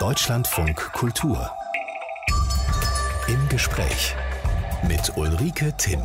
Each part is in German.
Deutschlandfunk Kultur. Im Gespräch mit Ulrike Timm.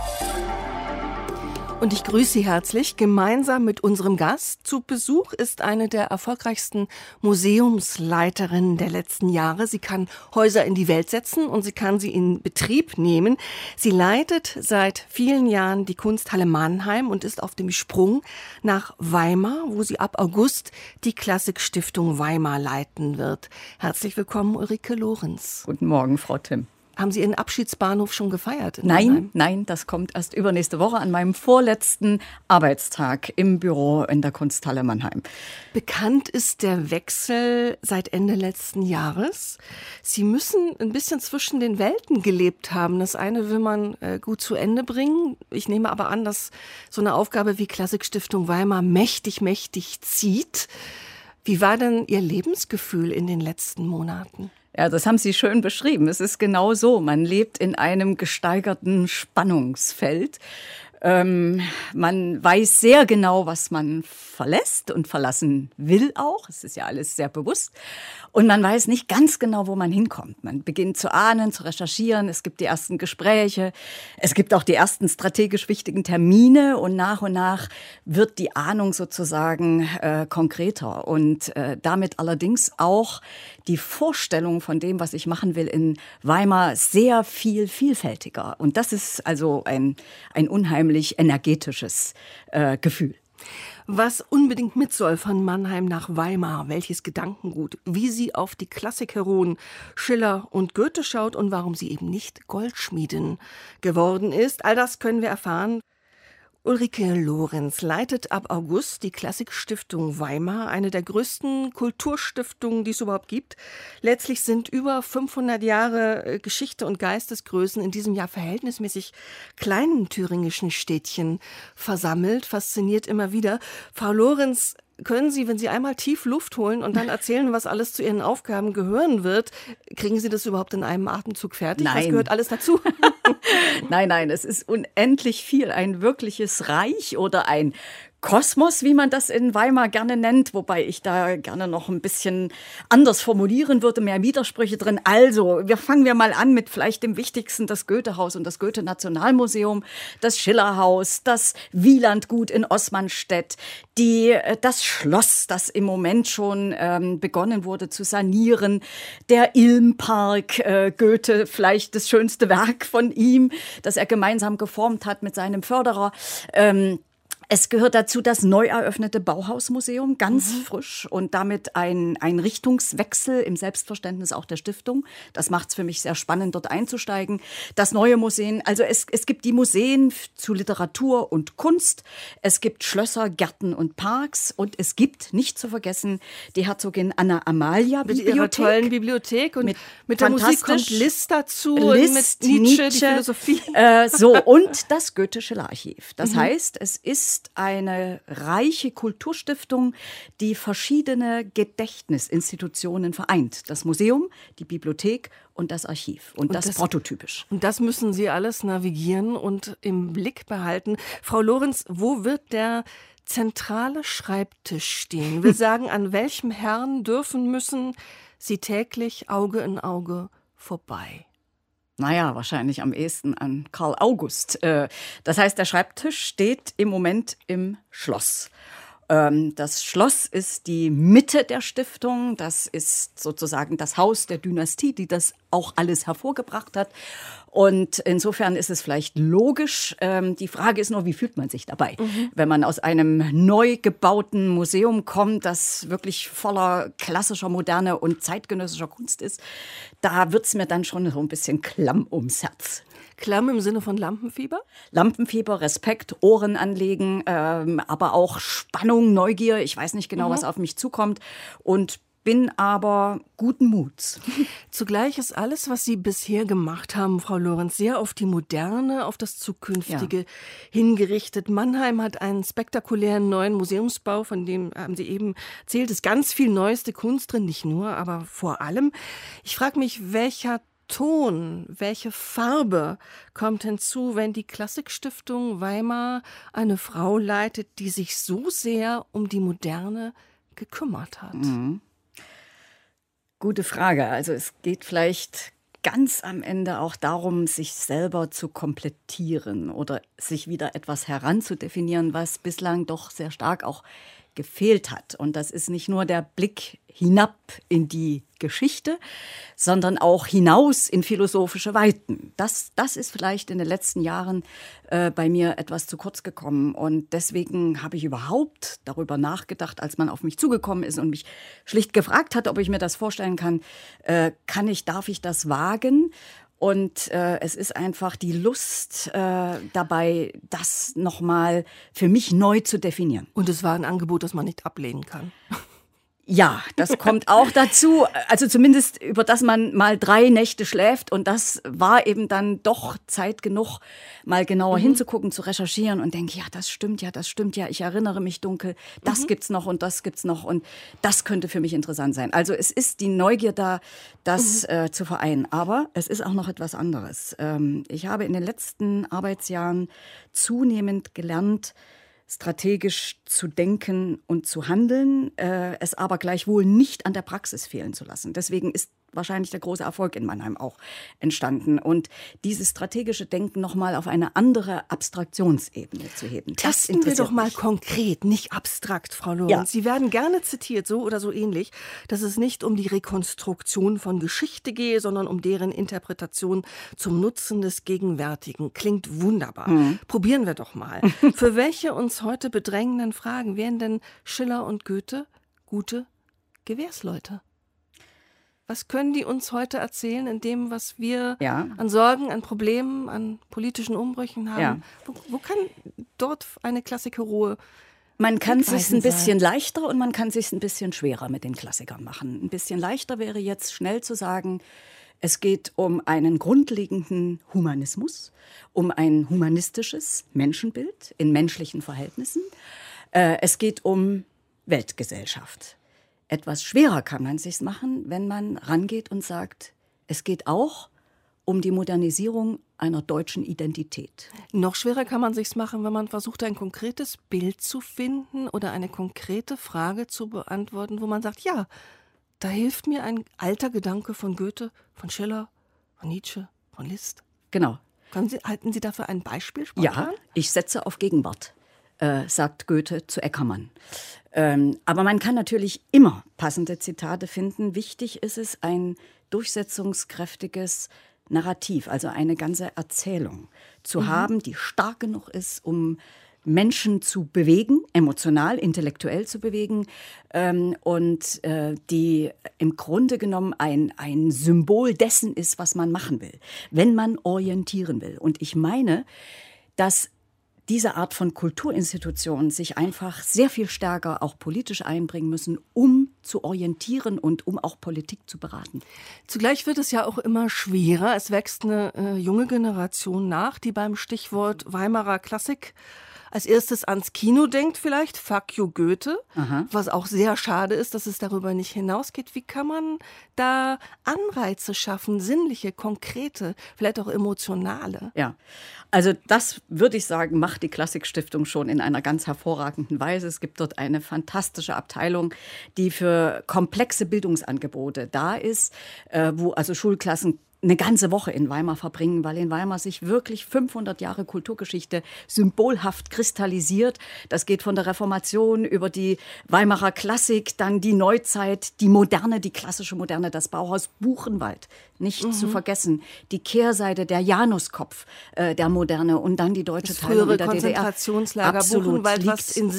Und ich grüße Sie herzlich. Gemeinsam mit unserem Gast zu Besuch ist eine der erfolgreichsten Museumsleiterinnen der letzten Jahre. Sie kann Häuser in die Welt setzen und sie kann sie in Betrieb nehmen. Sie leitet seit vielen Jahren die Kunsthalle Mannheim und ist auf dem Sprung nach Weimar, wo sie ab August die Klassikstiftung Weimar leiten wird. Herzlich willkommen, Ulrike Lorenz. Guten Morgen, Frau Timm. Haben Sie Ihren Abschiedsbahnhof schon gefeiert? Nein, das kommt erst übernächste Woche an meinem vorletzten Arbeitstag im Büro in der Kunsthalle Mannheim. Bekannt ist der Wechsel seit Ende letzten Jahres. Sie müssen ein bisschen zwischen den Welten gelebt haben. Das eine will man gut zu Ende bringen. Ich nehme aber an, dass so eine Aufgabe wie Klassikstiftung Weimar mächtig zieht. Wie war denn Ihr Lebensgefühl in den letzten Monaten? Ja, das haben Sie schön beschrieben. Es ist genau so. Man lebt in einem gesteigerten Spannungsfeld. Man weiß sehr genau, was man verlässt und verlassen will auch. Es ist ja alles sehr bewusst. Und man weiß nicht ganz genau, wo man hinkommt. Man beginnt zu ahnen, zu recherchieren. Es gibt die ersten Gespräche. Es gibt auch die ersten strategisch wichtigen Termine. Und nach wird die Ahnung sozusagen konkreter. Und damit allerdings auch die Vorstellung von dem, was ich machen will in Weimar, sehr vielfältiger. Und das ist also ein unheimlich energetisches Gefühl. Was unbedingt mit soll von Mannheim nach Weimar, welches Gedankengut, wie sie auf die Klassikheroen Schiller und Goethe schaut und warum sie eben nicht Goldschmiedin geworden ist, all das können wir erfahren. Ulrike Lorenz leitet ab August die Klassikstiftung Weimar, eine der größten Kulturstiftungen, die es überhaupt gibt. Letztlich sind über 500 Jahre Geschichte und Geistesgrößen in diesem Jahr verhältnismäßig kleinen thüringischen Städtchen versammelt. Fasziniert immer wieder. Frau Lorenz, können Sie, wenn Sie einmal tief Luft holen und dann erzählen, was alles zu Ihren Aufgaben gehören wird, kriegen Sie das überhaupt in einem Atemzug fertig? Nein. Was gehört alles dazu? Nein, es ist unendlich viel. Ein wirkliches Reich oder ein Kosmos, wie man das in Weimar gerne nennt, wobei ich da gerne noch ein bisschen anders formulieren würde, mehr Widersprüche drin. Also, fangen wir mal an mit vielleicht dem Wichtigsten, das Goethehaus und das Goethe-Nationalmuseum, das Schillerhaus, das Wielandgut in Osmanstedt, das Schloss, das im Moment schon begonnen wurde zu sanieren, der Ilmpark, Goethe, vielleicht das schönste Werk von ihm, das er gemeinsam geformt hat mit seinem Förderer. Es gehört dazu das neu eröffnete Bauhausmuseum, ganz frisch und damit ein Richtungswechsel im Selbstverständnis auch der Stiftung. Das macht es für mich sehr spannend, dort einzusteigen. Das neue Museum, also es gibt die Museen zu Literatur und Kunst, es gibt Schlösser, Gärten und Parks und es gibt, nicht zu vergessen, die Herzogin Anna Amalia Bibliothek. Mit ihrer tollen Bibliothek und mit der Musik kommt Liszt dazu Liszt, und mit Nietzsche, die Philosophie. Und das Goethe-Schiller-Archiv. Das heißt, es ist eine reiche Kulturstiftung, die verschiedene Gedächtnisinstitutionen vereint. Das Museum, die Bibliothek und das Archiv. Und das prototypisch. Und das müssen Sie alles navigieren und im Blick behalten. Frau Lorenz, wo wird der zentrale Schreibtisch stehen? Wir sagen, an welchem Herrn müssen Sie täglich Auge in Auge vorbei? Naja, wahrscheinlich am ehesten an Karl August. Das heißt, der Schreibtisch steht im Moment im Schloss. Das Schloss ist die Mitte der Stiftung. Das ist sozusagen das Haus der Dynastie, die das auch alles hervorgebracht hat. Und insofern ist es vielleicht logisch. Die Frage ist nur, wie fühlt man sich dabei? Wenn man aus einem neu gebauten Museum kommt, das wirklich voller klassischer, moderner und zeitgenössischer Kunst ist, da wird's mir dann schon so ein bisschen klamm ums Herz. Klamm im Sinne von Lampenfieber? Lampenfieber, Respekt, Ohren anlegen, aber auch Spannung, Neugier. Ich weiß nicht genau, was auf mich zukommt und bin aber guten Muts. Zugleich ist alles, was Sie bisher gemacht haben, Frau Lorenz, sehr auf die Moderne, auf das Zukünftige hingerichtet. Mannheim hat einen spektakulären neuen Museumsbau, von dem haben Sie eben erzählt, ist ganz viel neueste Kunst drin, nicht nur, aber vor allem. Ich frage mich, welcher Ton, welche Farbe kommt hinzu, wenn die Klassikstiftung Weimar eine Frau leitet, die sich so sehr um die Moderne gekümmert hat? Gute Frage. Also es geht vielleicht ganz am Ende auch darum, sich selber zu komplettieren oder sich wieder etwas heranzudefinieren, was bislang doch sehr stark auch gefehlt hat. Und das ist nicht nur der Blick hinab in die Geschichte, sondern auch hinaus in philosophische Weiten. Das ist vielleicht in den letzten Jahren bei mir etwas zu kurz gekommen. Und deswegen habe ich überhaupt darüber nachgedacht, als man auf mich zugekommen ist und mich schlicht gefragt hat, ob ich mir das vorstellen kann, darf ich das wagen? Und es ist einfach die Lust dabei, das nochmal für mich neu zu definieren. Und es war ein Angebot, das man nicht ablehnen kann. Ja, das kommt auch dazu. Also zumindest über das man mal 3 Nächte schläft. Und das war eben dann doch Zeit genug, mal genauer hinzugucken, zu recherchieren und denke, ja, das stimmt ja. Ich erinnere mich dunkel. Das gibt's noch und das gibt's noch. Und das könnte für mich interessant sein. Also es ist die Neugier da, das zu vereinen. Aber es ist auch noch etwas anderes. Ich habe in den letzten Arbeitsjahren zunehmend gelernt, strategisch zu denken und zu handeln, es aber gleichwohl nicht an der Praxis fehlen zu lassen. Deswegen ist wahrscheinlich der große Erfolg in Mannheim auch entstanden. Und dieses strategische Denken nochmal auf eine andere Abstraktionsebene zu heben. Testen wir doch mal konkret, nicht abstrakt, Frau Lorenz. Ja. Sie werden gerne zitiert, so oder so ähnlich, dass es nicht um die Rekonstruktion von Geschichte gehe, sondern um deren Interpretation zum Nutzen des Gegenwärtigen. Klingt wunderbar. Probieren wir doch mal. Für welche uns heute bedrängenden Fragen wären denn Schiller und Goethe gute Gewährsleute? Was können die uns heute erzählen in dem, was wir an Sorgen, an Problemen, an politischen Umbrüchen haben? Ja. Wo kann dort eine Klassikheroe? Man kann es sich ein bisschen leichter und man kann es sich ein bisschen schwerer mit den Klassikern machen. Ein bisschen leichter wäre jetzt schnell zu sagen, es geht um einen grundlegenden Humanismus, um ein humanistisches Menschenbild in menschlichen Verhältnissen. Es geht um Weltgesellschaft. Etwas schwerer kann man es sich machen, wenn man rangeht und sagt, es geht auch um die Modernisierung einer deutschen Identität. Noch schwerer kann man sich's machen, wenn man versucht, ein konkretes Bild zu finden oder eine konkrete Frage zu beantworten, wo man sagt, ja, da hilft mir ein alter Gedanke von Goethe, von Schiller, von Nietzsche, von Liszt. Genau. Halten Sie dafür ein Beispiel spontan? Ja, ich setze auf Gegenwart, sagt Goethe zu Eckermann. Aber man kann natürlich immer passende Zitate finden. Wichtig ist es, ein durchsetzungskräftiges Narrativ, also eine ganze Erzählung zu haben, die stark genug ist, um Menschen zu bewegen, emotional, intellektuell zu bewegen und die im Grunde genommen ein Symbol dessen ist, was man machen will, wenn man orientieren will. Und ich meine, dass diese Art von Kulturinstitutionen sich einfach sehr viel stärker auch politisch einbringen müssen, um zu orientieren und um auch Politik zu beraten. Zugleich wird es ja auch immer schwerer. Es wächst eine junge Generation nach, die beim Stichwort Weimarer Klassik als erstes ans Kino denkt vielleicht, Fuck you Goethe, was auch sehr schade ist, dass es darüber nicht hinausgeht. Wie kann man da Anreize schaffen, sinnliche, konkrete, vielleicht auch emotionale? Ja, also das würde ich sagen, macht die Klassikstiftung schon in einer ganz hervorragenden Weise. Es gibt dort eine fantastische Abteilung, die für komplexe Bildungsangebote da ist, wo also Schulklassen eine ganze Woche in Weimar verbringen, weil in Weimar sich wirklich 500 Jahre Kulturgeschichte symbolhaft kristallisiert. Das geht von der Reformation über die Weimarer Klassik, dann die Neuzeit, die Moderne, die klassische Moderne, das Bauhaus Buchenwald, nicht zu vergessen. Die Kehrseite, der Januskopf der Moderne und dann die deutsche Teilung der DDR. Konzentrationslager Buchenwald, was in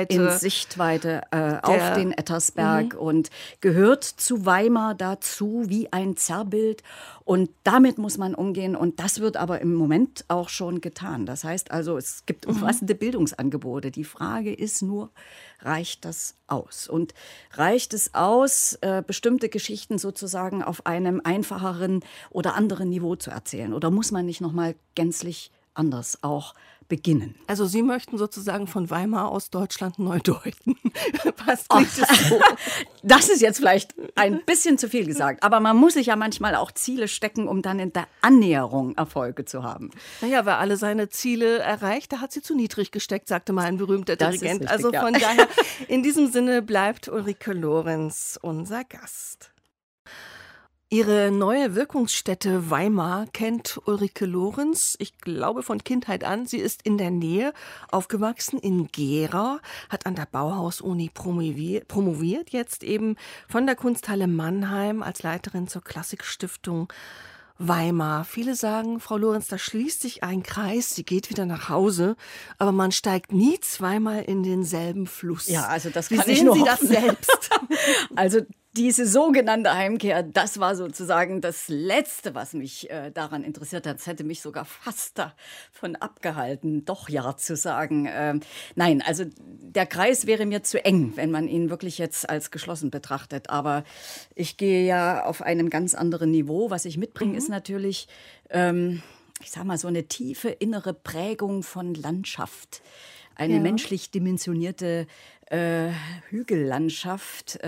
Sichtweite auf den Ettersberg und gehört zu Weimar dazu wie ein Zerrbild. Und damit muss man umgehen. Und das wird aber im Moment auch schon getan. Das heißt also, es gibt umfassende Bildungsangebote. Die Frage ist nur, reicht das aus? Und reicht es aus, bestimmte Geschichten sozusagen auf einem einfacheren oder anderen Niveau zu erzählen? Oder muss man nicht noch mal gänzlich anders auch beginnen? Also Sie möchten sozusagen von Weimar aus Deutschland neu deuten. Was klingt es so? Das ist jetzt vielleicht ein bisschen zu viel gesagt, aber man muss sich ja manchmal auch Ziele stecken, um dann in der Annäherung Erfolge zu haben. Naja, wer alle seine Ziele erreicht, da hat sie zu niedrig gesteckt, sagte mal ein berühmter Dirigent. Richtig, also von daher, in diesem Sinne bleibt Ulrike Lorenz unser Gast. Ihre neue Wirkungsstätte Weimar kennt Ulrike Lorenz, ich glaube von Kindheit an. Sie ist in der Nähe aufgewachsen, in Gera, hat an der Bauhaus-Uni promoviert, jetzt eben von der Kunsthalle Mannheim als Leiterin zur Klassikstiftung Weimar. Viele sagen, Frau Lorenz, da schließt sich ein Kreis, sie geht wieder nach Hause, aber man steigt nie zweimal in denselben Fluss. Ja, also das Wie kann ich sehen nur Sie hoffen. das selbst? Also diese sogenannte Heimkehr, das war sozusagen das Letzte, was mich daran interessiert hat. Das hätte mich sogar fast davon abgehalten, doch Ja zu sagen. Nein, also der Kreis wäre mir zu eng, wenn man ihn wirklich jetzt als geschlossen betrachtet. Aber ich gehe ja auf einem ganz anderen Niveau. Was ich mitbringe, ist natürlich, ich sag mal, so eine tiefe innere Prägung von Landschaft. Eine menschlich dimensionierte Hügellandschaft,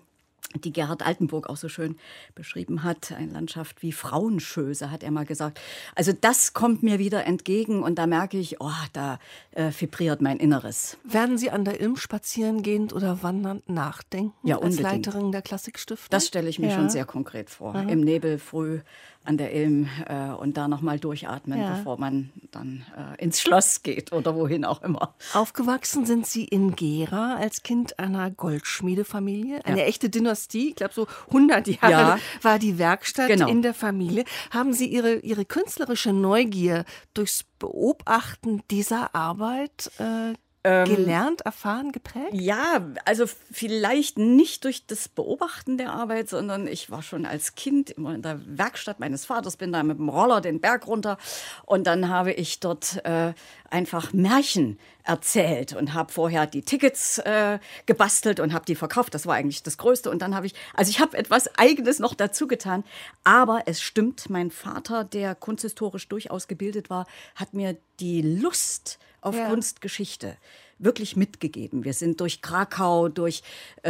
die Gerhard Altenburg auch so schön beschrieben hat. Eine Landschaft wie Frauenschöße, hat er mal gesagt. Also das kommt mir wieder entgegen und da merke ich, da vibriert mein Inneres. Werden Sie an der Ilm spazierengehend oder wandernd nachdenken Ja, als unbedingt. Leiterin der Klassikstiftung? Das stelle ich mir schon sehr konkret vor. Im Nebel früh an der Ilm und da nochmal durchatmen, bevor man dann ins Schloss geht oder wohin auch immer. Aufgewachsen sind Sie in Gera als Kind einer Goldschmiedefamilie, eine echte Dynastie. Ich glaube, so 100 Jahre war die Werkstatt in der Familie. Haben Sie Ihre künstlerische Neugier durchs Beobachten dieser Arbeit gelernt, erfahren, geprägt? Ja, also vielleicht nicht durch das Beobachten der Arbeit, sondern ich war schon als Kind immer in der Werkstatt meines Vaters, bin da mit dem Roller den Berg runter und dann habe ich dort einfach Märchen erzählt und habe vorher die Tickets gebastelt und habe die verkauft. Das war eigentlich das Größte. Und dann habe ich etwas Eigenes noch dazu getan. Aber es stimmt, mein Vater, der kunsthistorisch durchaus gebildet war, hat mir die Lust auf Kunstgeschichte wirklich mitgegeben. Wir sind durch Krakau, durch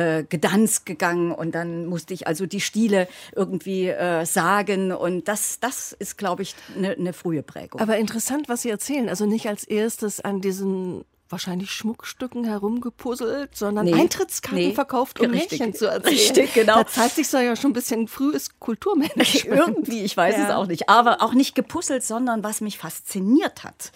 Gdansk gegangen und dann musste ich also die Stile irgendwie sagen und das ist, glaube ich, eine frühe Prägung. Aber interessant, was Sie erzählen. Also nicht als erstes an diesen wahrscheinlich Schmuckstücken herumgepuzzelt, sondern Eintrittskarten verkauft, um Märchen zu erzählen. Richtig, genau. Da zeigt sich ja schon ein bisschen frühes Kulturmanagement. Irgendwie, ich weiß es auch nicht. Aber auch nicht gepuzzelt, sondern was mich fasziniert hat,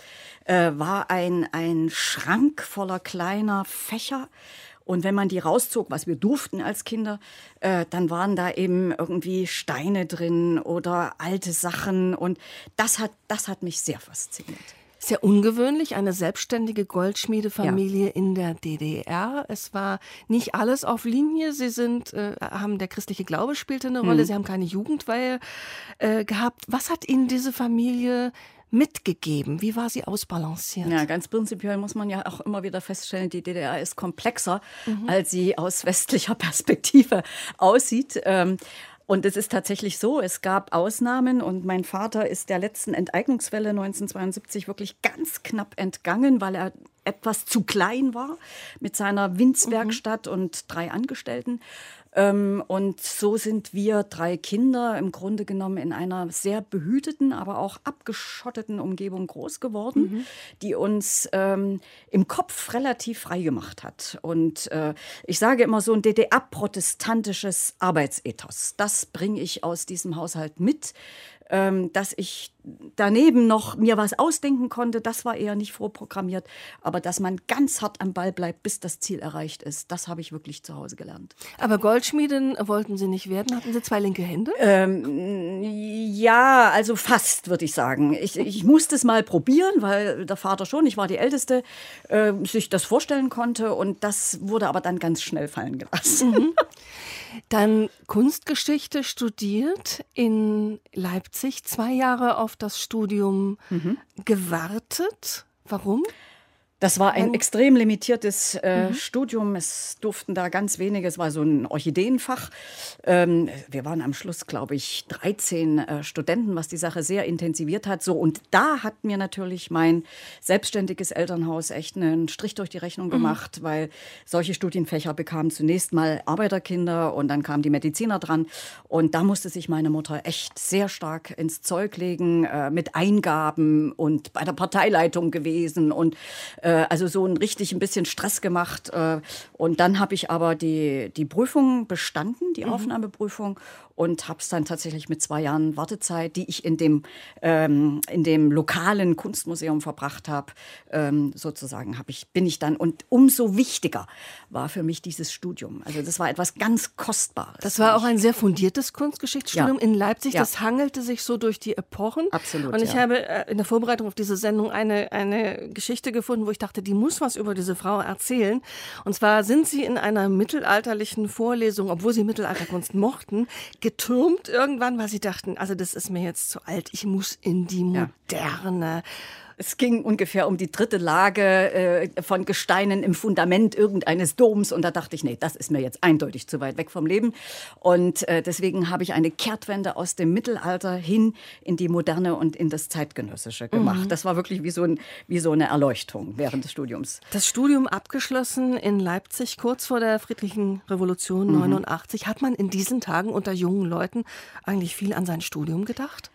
war ein Schrank voller kleiner Fächer. Und wenn man die rauszog, was wir durften als Kinder, dann waren da eben irgendwie Steine drin oder alte Sachen. Und das hat mich sehr fasziniert. Sehr ungewöhnlich, eine selbstständige Goldschmiedefamilie in der DDR. Es war nicht alles auf Linie. Sie haben der christliche Glaube spielte eine Rolle. Sie haben keine Jugendweihe gehabt. Was hat Ihnen diese Familie mitgegeben? Wie war sie ausbalanciert? Ja, ganz prinzipiell muss man ja auch immer wieder feststellen, die DDR ist komplexer, als sie aus westlicher Perspektive aussieht. Und es ist tatsächlich so, es gab Ausnahmen und mein Vater ist der letzten Enteignungswelle 1972 wirklich ganz knapp entgangen, weil er etwas zu klein war mit seiner Winzwerkstatt und 3 Angestellten. Und so sind wir 3 Kinder im Grunde genommen in einer sehr behüteten, aber auch abgeschotteten Umgebung groß geworden, die uns im Kopf relativ frei gemacht hat. Und ich sage immer so ein DDR-protestantisches Arbeitsethos. Das bringe ich aus diesem Haushalt mit. Dass ich daneben noch mir was ausdenken konnte, das war eher nicht vorprogrammiert. Aber dass man ganz hart am Ball bleibt, bis das Ziel erreicht ist, das habe ich wirklich zu Hause gelernt. Aber Goldschmiedin wollten Sie nicht werden? Hatten Sie 2 linke Hände? Ja, also fast, würde ich sagen. Ich musste es mal probieren, weil der Vater schon, ich war die Älteste, sich das vorstellen konnte. Und das wurde aber dann ganz schnell fallen gelassen. Dann Kunstgeschichte studiert in Leipzig, 2 Jahre auf das Studium gewartet. Warum? Das war ein extrem limitiertes Studium. Es durften da ganz wenige, es war so ein Orchideenfach. Wir waren am Schluss, glaube ich, 13 Studenten, was die Sache sehr intensiviert hat. So, und da hat mir natürlich mein selbstständiges Elternhaus echt einen Strich durch die Rechnung gemacht, weil solche Studienfächer bekamen zunächst mal Arbeiterkinder und dann kamen die Mediziner dran. Und da musste sich meine Mutter echt sehr stark ins Zeug legen, mit Eingaben und bei der Parteileitung gewesen und Also so ein bisschen Stress gemacht. Und dann habe ich aber die Prüfung bestanden, die Aufnahmeprüfung, und habe es dann tatsächlich mit 2 Jahren Wartezeit, die ich in dem lokalen Kunstmuseum verbracht habe, sozusagen bin ich dann. Und umso wichtiger war für mich dieses Studium. Also das war etwas ganz Kostbares. Das war auch ein sehr fundiertes Kunstgeschichtsstudium in Leipzig. Ja. Das hangelte sich so durch die Epochen. Absolut, Und ich ja. habe in der Vorbereitung auf diese Sendung eine Geschichte gefunden, wo ich dachte, die muss was über diese Frau erzählen. Und zwar sind sie in einer mittelalterlichen Vorlesung, obwohl sie Mittelalterkunst mochten, getürmt irgendwann, weil sie dachten, also das ist mir jetzt zu alt, ich muss in die Moderne. Es ging ungefähr um die 3. Lage von Gesteinen im Fundament irgendeines Doms. Und da dachte ich, nee, das ist mir jetzt eindeutig zu weit weg vom Leben. Und deswegen habe ich eine Kehrtwende aus dem Mittelalter hin in die Moderne und in das Zeitgenössische gemacht. Das war wirklich wie so eine Erleuchtung während des Studiums. Das Studium abgeschlossen in Leipzig, kurz vor der Friedlichen Revolution 89. Hat man in diesen Tagen unter jungen Leuten eigentlich viel an sein Studium gedacht?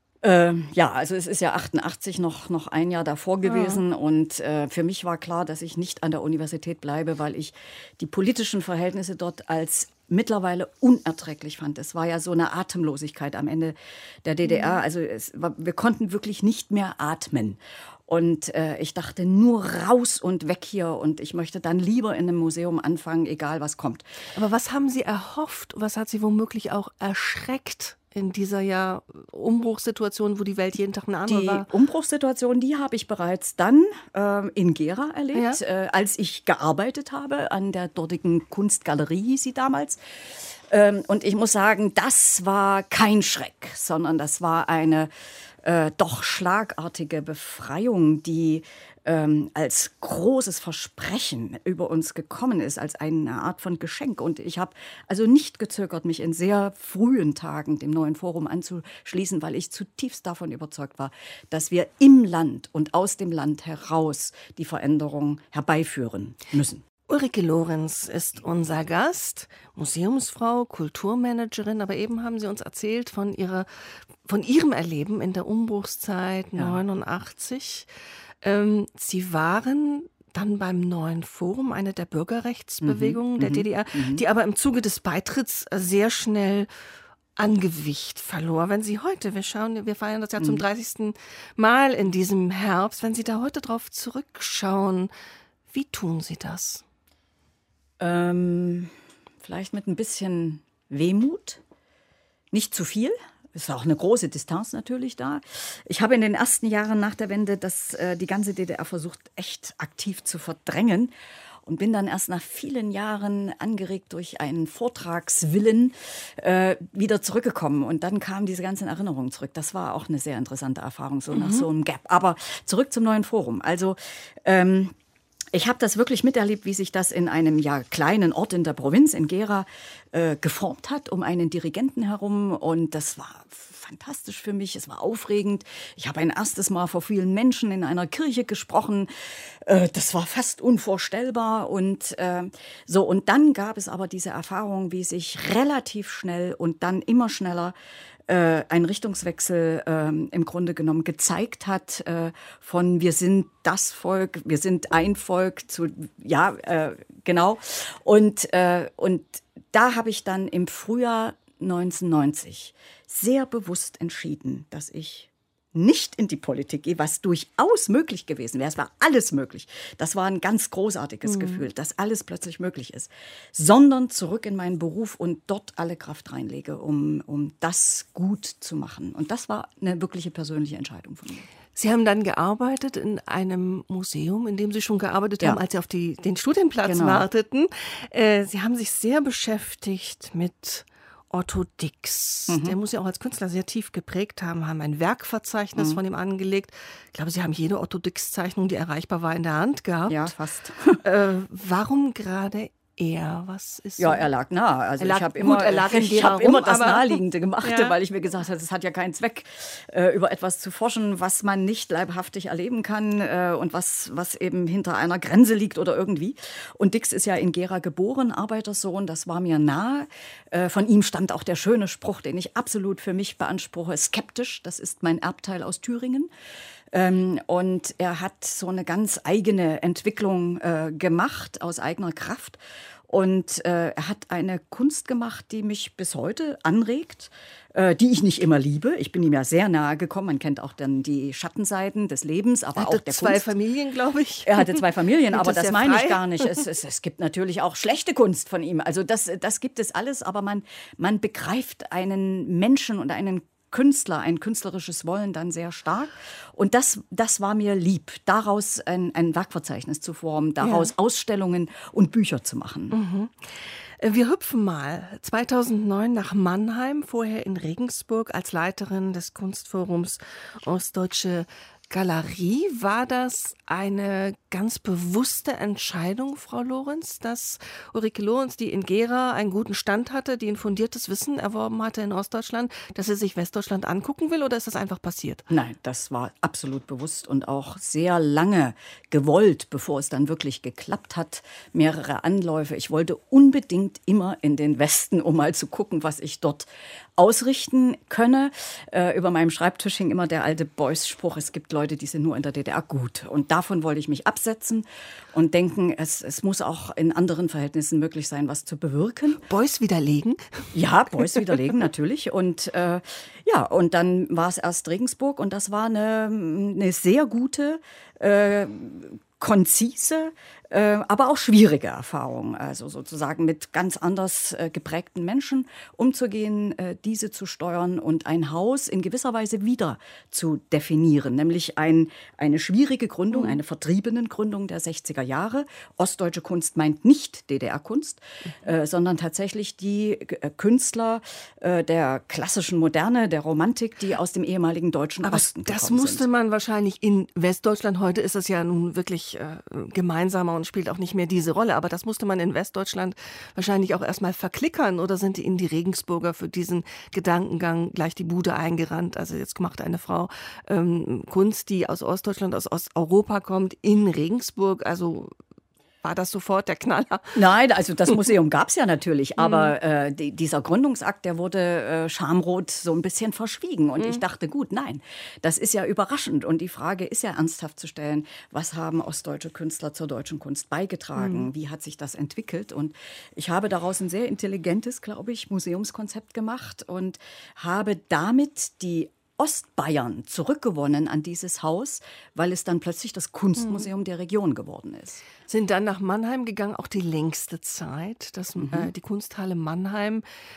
Ja, also es ist ja 88 noch ein Jahr davor gewesen und für mich war klar, dass ich nicht an der Universität bleibe, weil ich die politischen Verhältnisse dort als mittlerweile unerträglich fand. Es war ja so eine Atemlosigkeit am Ende der DDR. Also wir konnten wirklich nicht mehr atmen. Und ich dachte, nur raus und weg hier. Und ich möchte dann lieber in einem Museum anfangen, egal was kommt. Aber was haben Sie erhofft? Was hat Sie womöglich auch erschreckt in dieser Umbruchssituation, wo die Welt jeden Tag eine andere war? Die Umbruchssituation, die habe ich bereits dann in Gera erlebt, als ich gearbeitet habe an der dortigen Kunstgalerie, hieß sie damals. Und ich muss sagen, das war kein Schreck, sondern das war eine doch schlagartige Befreiung, die als großes Versprechen über uns gekommen ist, als eine Art von Geschenk. Und ich habe also nicht gezögert, mich in sehr frühen Tagen dem Neuen Forum anzuschließen, weil ich zutiefst davon überzeugt war, dass wir im Land und aus dem Land heraus die Veränderung herbeiführen müssen. Ulrike Lorenz ist unser Gast, Museumsfrau, Kulturmanagerin, aber eben haben Sie uns erzählt von Ihrem Erleben in der Umbruchszeit 89. Sie waren dann beim Neuen Forum, eine der Bürgerrechtsbewegungen der DDR, die aber im Zuge des Beitritts sehr schnell an Gewicht verlor. Wenn Sie heute, wir feiern das ja zum 30. Mal in diesem Herbst, wenn Sie da heute drauf zurückschauen, wie tun Sie das? Vielleicht mit ein bisschen Wehmut, nicht zu viel. Es war auch eine große Distanz natürlich da. Ich habe in den ersten Jahren nach der Wende die ganze DDR versucht, echt aktiv zu verdrängen und bin dann erst nach vielen Jahren angeregt durch einen Vortragswillen wieder zurückgekommen. Und dann kamen diese ganzen Erinnerungen zurück. Das war auch eine sehr interessante Erfahrung, so nach so einem Gap. Aber zurück zum Neuen Forum. Also ich habe das wirklich miterlebt, wie sich das in einem kleinen Ort in der Provinz, in Gera, geformt hat, um einen Dirigenten herum. Und das war fantastisch für mich, es war aufregend. Ich habe ein erstes Mal vor vielen Menschen in einer Kirche gesprochen. Das war fast unvorstellbar. Und und dann gab es aber diese Erfahrung, wie sich relativ schnell und dann immer schneller ein Richtungswechsel im Grunde genommen gezeigt hat von wir sind das Volk, wir sind ein Volk zu, genau. Und da habe ich dann im Frühjahr 1990 sehr bewusst entschieden, dass ich nicht in die Politik gehe, was durchaus möglich gewesen wäre. Es war alles möglich. Das war ein ganz großartiges Gefühl, dass alles plötzlich möglich ist. Sondern zurück in meinen Beruf und dort alle Kraft reinlege, um das gut zu machen. Und das war eine wirkliche persönliche Entscheidung von mir. Sie haben dann gearbeitet in einem Museum, in dem Sie schon gearbeitet haben, als Sie auf den Studienplatz warteten. Sie haben sich sehr beschäftigt mit Otto Dix. Der muss ja auch als Künstler sehr tief geprägt haben ein Werkverzeichnis von ihm angelegt. Ich glaube, Sie haben jede Otto Dix-Zeichnung, die erreichbar war, in der Hand gehabt. Ja, fast. Warum gerade er? Was ist so? Ja, er lag nah. Also ich habe immer das Naheliegende gemacht, weil ich mir gesagt habe, es hat ja keinen Zweck, über etwas zu forschen, was man nicht leibhaftig erleben kann und was eben hinter einer Grenze liegt oder irgendwie. Und Dix ist ja in Gera geboren, Arbeitersohn, das war mir nah. Von ihm stammt auch der schöne Spruch, den ich absolut für mich beanspruche, skeptisch, das ist mein Erbteil aus Thüringen. Und er hat so eine ganz eigene Entwicklung gemacht aus eigener Kraft. Und er hat eine Kunst gemacht, die mich bis heute anregt, die ich nicht immer liebe. Ich bin ihm ja sehr nahe gekommen. Man kennt auch dann die Schattenseiten des Lebens, aber auch der Kunst. Er hatte 2 Familien, glaube ich. Er hatte 2 Familien, aber das meine ich gar nicht. Es gibt natürlich auch schlechte Kunst von ihm. Also das gibt es alles, aber man begreift einen Menschen und einen Künstler, ein künstlerisches Wollen dann sehr stark. Und das war mir lieb, daraus ein Werkverzeichnis zu formen, daraus Ausstellungen und Bücher zu machen. Wir hüpfen mal 2009 nach Mannheim, vorher in Regensburg als Leiterin des Kunstforums Ostdeutsche Galerie. War das eine ganz bewusste Entscheidung, Frau Lorenz, dass Ulrike Lorenz, die in Gera einen guten Stand hatte, die ein fundiertes Wissen erworben hatte in Ostdeutschland, dass sie sich Westdeutschland angucken will, oder ist das einfach passiert? Nein, das war absolut bewusst und auch sehr lange gewollt, bevor es dann wirklich geklappt hat. Mehrere Anläufe. Ich wollte unbedingt immer in den Westen, um mal zu gucken, was ich dort ausrichten könne. Über meinem Schreibtisch hing immer der alte Beuys-Spruch, es gibt Leute, die sind nur in der DDR gut. Und davon wollte ich mich absetzen und denken, es muss auch in anderen Verhältnissen möglich sein, was zu bewirken. Beuys widerlegen? Ja, Beuys widerlegen natürlich. Und und dann war es erst Regensburg und das war eine sehr gute, konzise, aber auch schwierige Erfahrung, also sozusagen mit ganz anders geprägten Menschen umzugehen, diese zu steuern und ein Haus in gewisser Weise wieder zu definieren, nämlich eine schwierige Gründung, eine Vertriebenengründung der 60er Jahre. Ostdeutsche Kunst meint nicht DDR-Kunst, sondern tatsächlich die Künstler der klassischen Moderne, der Romantik, die aus dem ehemaligen deutschen Osten gekommen sind. Das musste man wahrscheinlich in Westdeutschland, heute ist es ja nun wirklich gemeinsamer und spielt auch nicht mehr diese Rolle, aber das musste man in Westdeutschland wahrscheinlich auch erstmal verklickern, oder sind Ihnen die Regensburger für diesen Gedankengang gleich die Bude eingerannt? Also jetzt macht eine Frau Kunst, die aus Ostdeutschland, aus Osteuropa kommt, in Regensburg, also war das sofort der Knaller? Nein, also das Museum gab es ja natürlich, aber dieser Gründungsakt, der wurde schamrot so ein bisschen verschwiegen. Und ich dachte, gut, nein, das ist ja überraschend. Und die Frage ist ja ernsthaft zu stellen, was haben ostdeutsche Künstler zur deutschen Kunst beigetragen? Wie hat sich das entwickelt? Und ich habe daraus ein sehr intelligentes, glaube ich, Museumskonzept gemacht und habe damit die Ostbayern zurückgewonnen an dieses Haus, weil es dann plötzlich das Kunstmuseum der Region geworden ist. Sind dann nach Mannheim gegangen, auch die längste Zeit, die Kunsthalle Mannheim,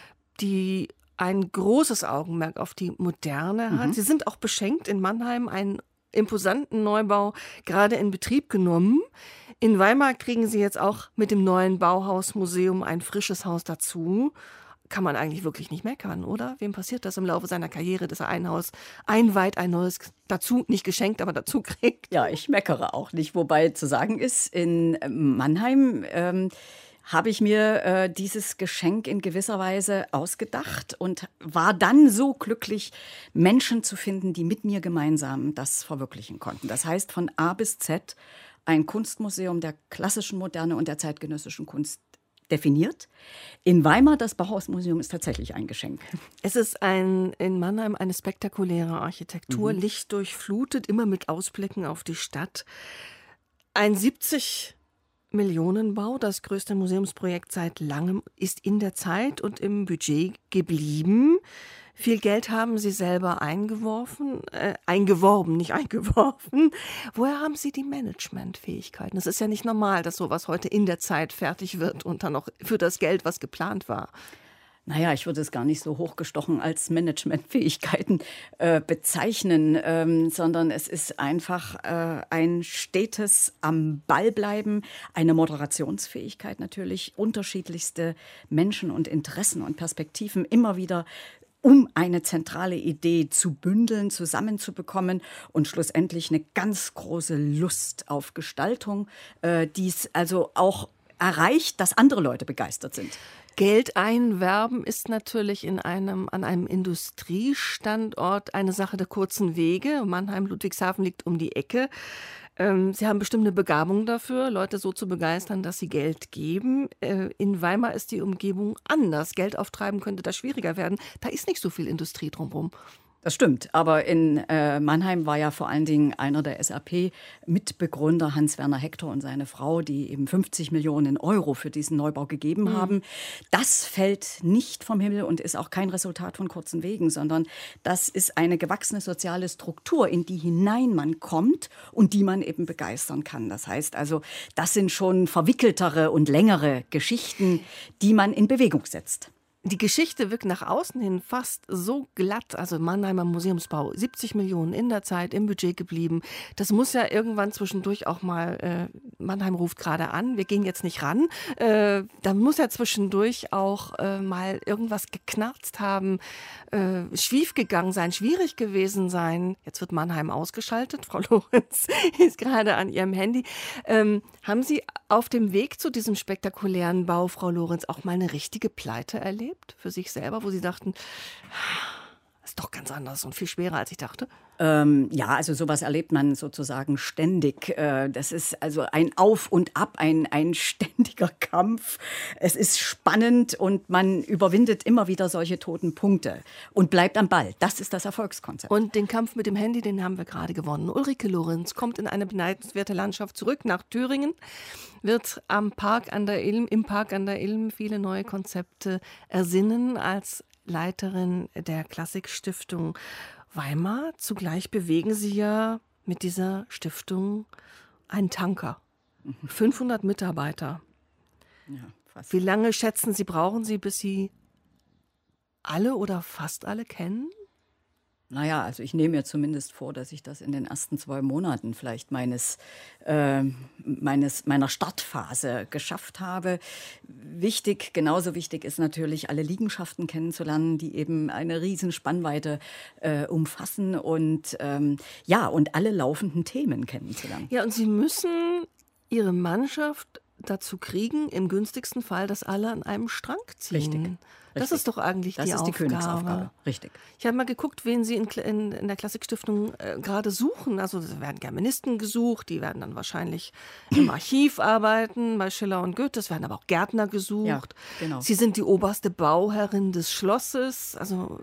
die ein großes Augenmerk auf die Moderne hat. Sie sind auch beschenkt in Mannheim, einen imposanten Neubau gerade in Betrieb genommen. In Weimar kriegen Sie jetzt auch mit dem neuen Bauhausmuseum ein frisches Haus dazu. Kann man eigentlich wirklich nicht meckern, oder? Wem passiert das im Laufe seiner Karriere, dass er ein Haus einweiht, ein neues dazu, nicht geschenkt, aber dazu kriegt? Ja, ich meckere auch nicht. Wobei zu sagen ist, in Mannheim habe ich mir dieses Geschenk in gewisser Weise ausgedacht und war dann so glücklich, Menschen zu finden, die mit mir gemeinsam das verwirklichen konnten. Das heißt, von A bis Z ein Kunstmuseum der klassischen Moderne und der zeitgenössischen Kunst definiert. In Weimar, das Bauhausmuseum, ist tatsächlich ein Geschenk. Es ist in Mannheim eine spektakuläre Architektur, lichtdurchflutet, immer mit Ausblicken auf die Stadt. Ein 70-Millionen-Bau, das größte Museumsprojekt seit langem, ist in der Zeit und im Budget geblieben. Viel Geld haben Sie selber eingeworben. Woher haben Sie die Managementfähigkeiten? Es ist ja nicht normal, dass sowas heute in der Zeit fertig wird und dann noch für das Geld, was geplant war. Naja, ich würde es gar nicht so hochgestochen als Managementfähigkeiten bezeichnen, sondern es ist einfach ein stetes am Ball bleiben, eine Moderationsfähigkeit natürlich, unterschiedlichste Menschen und Interessen und Perspektiven immer wieder um eine zentrale Idee zu bündeln, zusammenzubekommen und schlussendlich eine ganz große Lust auf Gestaltung, die es also auch erreicht, dass andere Leute begeistert sind. Geld einwerben ist natürlich an einem Industriestandort eine Sache der kurzen Wege. Mannheim, Ludwigshafen liegt um die Ecke. Sie haben bestimmt eine Begabung dafür, Leute so zu begeistern, dass sie Geld geben. In Weimar ist die Umgebung anders. Geld auftreiben könnte da schwieriger werden. Da ist nicht so viel Industrie drumherum. Das stimmt, aber in Mannheim war ja vor allen Dingen einer der SAP-Mitbegründer Hans-Werner Hector und seine Frau, die eben 50 Millionen Euro für diesen Neubau gegeben haben. Das fällt nicht vom Himmel und ist auch kein Resultat von kurzen Wegen, sondern das ist eine gewachsene soziale Struktur, in die hinein man kommt und die man eben begeistern kann. Das heißt also, das sind schon verwickeltere und längere Geschichten, die man in Bewegung setzt. Die Geschichte wirkt nach außen hin fast so glatt. Also Mannheimer Museumsbau, 70 Millionen in der Zeit im Budget geblieben. Das muss ja irgendwann zwischendurch auch mal, Mannheim ruft gerade an, wir gehen jetzt nicht ran. Da muss ja zwischendurch auch mal irgendwas geknarzt haben, schief gegangen sein, schwierig gewesen sein. Jetzt wird Mannheim ausgeschaltet. Frau Lorenz ist gerade an ihrem Handy. Haben Sie auf dem Weg zu diesem spektakulären Bau, Frau Lorenz, auch mal eine richtige Pleite erlebt? Für sich selber, wo Sie dachten, ist doch ganz anders und viel schwerer, als ich dachte? Ja, also sowas erlebt man sozusagen ständig. Das ist also ein Auf und Ab, ein ständiger Kampf. Es ist spannend und man überwindet immer wieder solche toten Punkte und bleibt am Ball. Das ist das Erfolgskonzept. Und den Kampf mit dem Handy, den haben wir gerade gewonnen. Ulrike Lorenz kommt in eine beneidenswerte Landschaft zurück nach Thüringen, wird im Park an der Ilm viele neue Konzepte ersinnen als Leiterin der Klassikstiftung Weimar. Zugleich bewegen Sie ja mit dieser Stiftung einen Tanker. 500 Mitarbeiter. Ja, fast. Wie lange schätzen Sie, brauchen Sie, bis Sie alle oder fast alle kennen? Naja, also ich nehme mir zumindest vor, dass ich das in den ersten 2 Monaten vielleicht meiner Startphase geschafft habe. Genauso wichtig ist natürlich, alle Liegenschaften kennenzulernen, die eben eine riesen Spannweite umfassen und alle laufenden Themen kennenzulernen. Ja, und Sie müssen Ihre Mannschaft dazu kriegen, im günstigsten Fall, dass alle an einem Strang ziehen. Richtig. Das ist doch eigentlich die Aufgabe. Das ist die Königsaufgabe, richtig. Ich habe mal geguckt, wen Sie in der Klassikstiftung gerade suchen. Also es werden Germanisten gesucht, die werden dann wahrscheinlich im Archiv arbeiten, bei Schiller und Goethe. Es werden aber auch Gärtner gesucht. Ja, genau. Sie sind die oberste Bauherrin des Schlosses. Also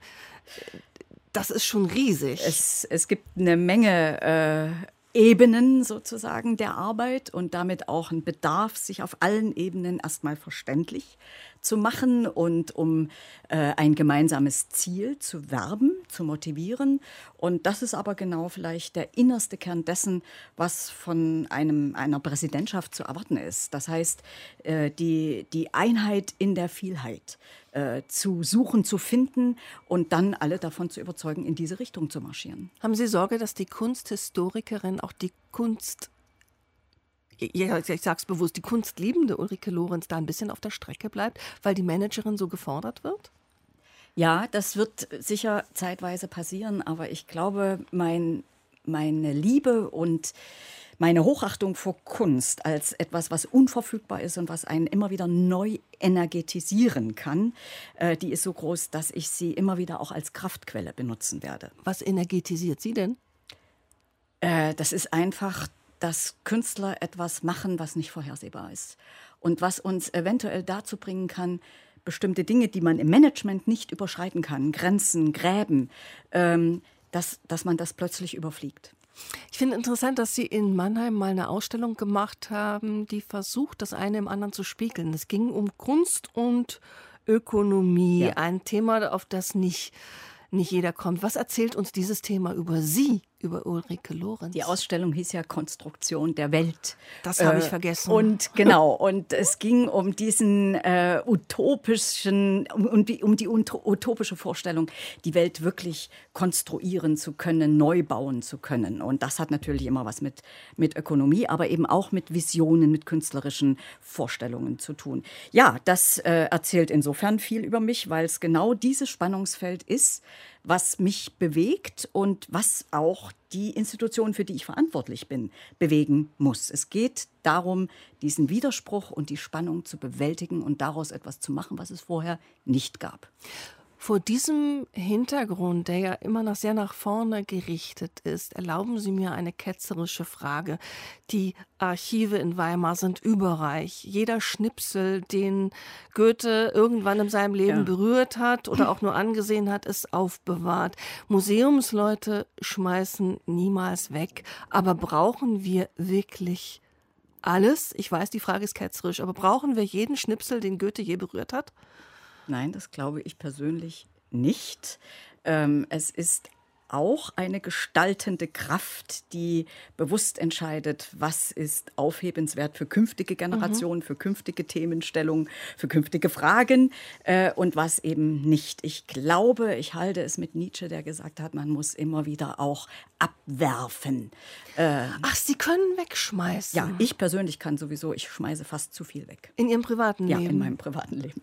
das ist schon riesig. Es gibt eine Menge Ebenen sozusagen der Arbeit und damit auch ein Bedarf, sich auf allen Ebenen erstmal verständlich zu machen und um ein gemeinsames Ziel zu werben, zu motivieren. Und das ist aber genau vielleicht der innerste Kern dessen, was von einer Präsidentschaft zu erwarten ist. Das heißt, die Einheit in der Vielheit zu suchen, zu finden und dann alle davon zu überzeugen, in diese Richtung zu marschieren. Haben Sie Sorge, dass die Kunsthistorikerin auch die Kunst, ich sage es bewusst, die kunstliebende Ulrike Lorenz da ein bisschen auf der Strecke bleibt, weil die Managerin so gefordert wird? Ja, das wird sicher zeitweise passieren, aber ich glaube, meine Liebe und meine Hochachtung vor Kunst als etwas, was unverfügbar ist und was einen immer wieder neu energetisieren kann, die ist so groß, dass ich sie immer wieder auch als Kraftquelle benutzen werde. Was energetisiert Sie denn? Das ist einfach, dass Künstler etwas machen, was nicht vorhersehbar ist. Und was uns eventuell dazu bringen kann, bestimmte Dinge, die man im Management nicht überschreiten kann, Grenzen, Gräben, dass man das plötzlich überfliegt. Ich finde interessant, dass Sie in Mannheim mal eine Ausstellung gemacht haben, die versucht, das eine im anderen zu spiegeln. Es ging um Kunst und Ökonomie, ja. Ein Thema, auf das nicht jeder kommt. Was erzählt uns dieses Thema über Sie, über Ulrike Lorenz? Die Ausstellung hieß ja Konstruktion der Welt. Das habe ich vergessen. Und genau, und es ging um diesen um die utopische Vorstellung, die Welt wirklich konstruieren zu können, neu bauen zu können. Und das hat natürlich immer was mit Ökonomie, aber eben auch mit Visionen, mit künstlerischen Vorstellungen zu tun. Ja, das erzählt insofern viel über mich, weil es genau dieses Spannungsfeld ist, was mich bewegt und was auch die Institution, für die ich verantwortlich bin, bewegen muss. Es geht darum, diesen Widerspruch und die Spannung zu bewältigen und daraus etwas zu machen, was es vorher nicht gab. Vor diesem Hintergrund, der ja immer noch sehr nach vorne gerichtet ist, erlauben Sie mir eine ketzerische Frage. Die Archive in Weimar sind überreich. Jeder Schnipsel, den Goethe irgendwann in seinem Leben berührt hat oder auch nur angesehen hat, ist aufbewahrt. Museumsleute schmeißen niemals weg. Aber brauchen wir wirklich alles? Ich weiß, die Frage ist ketzerisch, aber brauchen wir jeden Schnipsel, den Goethe je berührt hat? Nein, das glaube ich persönlich nicht. Es ist auch eine gestaltende Kraft, die bewusst entscheidet, was ist aufhebenswert für künftige Generationen, für künftige Themenstellungen, für künftige Fragen und was eben nicht. Ich glaube, ich halte es mit Nietzsche, der gesagt hat, man muss immer wieder auch abwerfen. Ach, Sie können wegschmeißen? Ja, ich persönlich kann sowieso, ich schmeiße fast zu viel weg. In Ihrem privaten Leben? Ja, in meinem privaten Leben.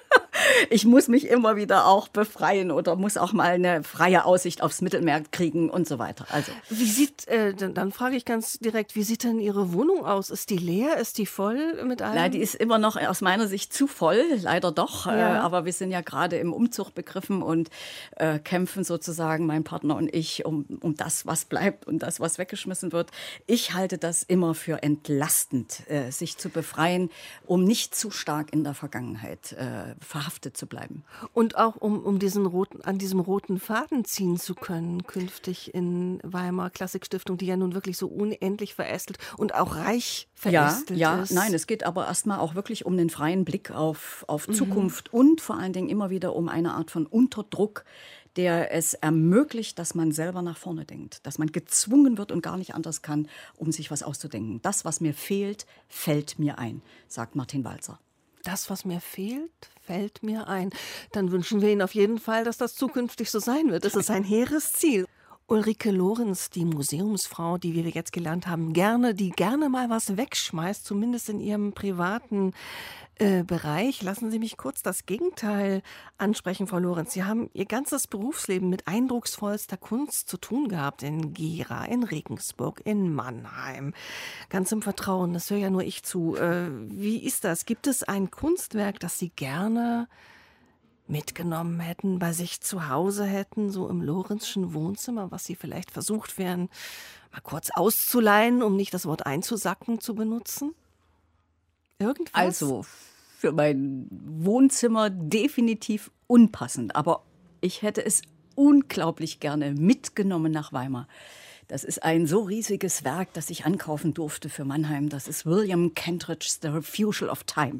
Ich muss mich immer wieder auch befreien oder muss auch mal eine freie Aussicht aufs Mittelmeer kriegen und so weiter. Also. Wie sieht, dann frage ich ganz direkt, wie sieht denn Ihre Wohnung aus? Ist die leer? Ist die voll mit allem? Nein, die ist immer noch aus meiner Sicht zu voll, leider doch. Ja. Aber wir sind ja gerade im Umzug begriffen und kämpfen sozusagen, mein Partner und ich, um das, was bleibt und das, was weggeschmissen wird. Ich halte das immer für entlastend, sich zu befreien, um nicht zu stark in der Vergangenheit verhaftet zu bleiben. Und auch um an diesem roten Faden ziehen zu können, künftig in Weimar Klassikstiftung, die ja nun wirklich so unendlich verästelt und auch reich verästelt ist. Ja, nein, es geht aber erstmal auch wirklich um den freien Blick auf Zukunft und vor allen Dingen immer wieder um eine Art von Unterdruck, der es ermöglicht, dass man selber nach vorne denkt, dass man gezwungen wird und gar nicht anders kann, um sich was auszudenken. Das, was mir fehlt, fällt mir ein, sagt Martin Walser. Das, was mir fehlt, fällt mir ein. Dann wünschen wir Ihnen auf jeden Fall, dass das zukünftig so sein wird. Es ist ein hehres Ziel. Ulrike Lorenz, die Museumsfrau, die wir jetzt gelernt haben, die gerne mal was wegschmeißt, zumindest in ihrem privaten Bereich. Lassen Sie mich kurz das Gegenteil ansprechen, Frau Lorenz. Sie haben Ihr ganzes Berufsleben mit eindrucksvollster Kunst zu tun gehabt. In Gera, in Regensburg, in Mannheim. Ganz im Vertrauen, das höre ja nur ich zu. Wie ist das? Gibt es ein Kunstwerk, das Sie gerne mitgenommen hätten, bei sich zu Hause hätten, so im Lorenzschen Wohnzimmer, was Sie vielleicht versucht wären, mal kurz auszuleihen, um nicht das Wort einzusacken zu benutzen? Irgendwas? Also für mein Wohnzimmer definitiv unpassend, aber ich hätte es unglaublich gerne mitgenommen nach Weimar. Das ist ein so riesiges Werk, das ich ankaufen durfte für Mannheim. Das ist William Kentridge's The Refusal of Time.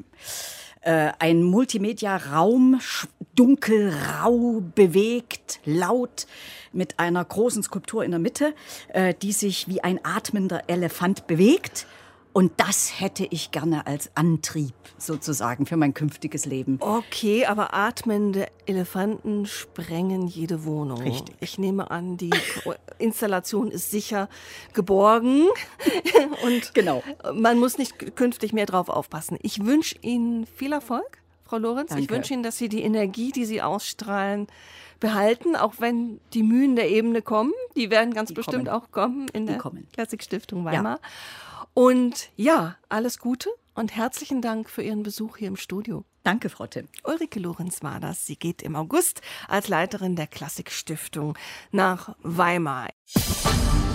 Ein Multimedia-Raum, dunkel, rau, bewegt, laut, mit einer großen Skulptur in der Mitte, die sich wie ein atmender Elefant bewegt. Und das hätte ich gerne als Antrieb sozusagen für mein künftiges Leben. Okay, aber atmende Elefanten sprengen jede Wohnung. Richtig. Ich nehme an, die Installation ist sicher geborgen. Und Genau. Man muss nicht künftig mehr drauf aufpassen. Ich wünsche Ihnen viel Erfolg, Frau Lorenz. Danke. Ich wünsche Ihnen, dass Sie die Energie, die Sie ausstrahlen, behalten, auch wenn die Mühen der Ebene kommen. Die werden ganz bestimmt auch kommen in der Klassikstiftung Weimar. Ja. Und ja, alles Gute und herzlichen Dank für Ihren Besuch hier im Studio. Danke, Frau Timm. Ulrike Lorenz war das. Sie geht im August als Leiterin der Klassikstiftung nach Weimar.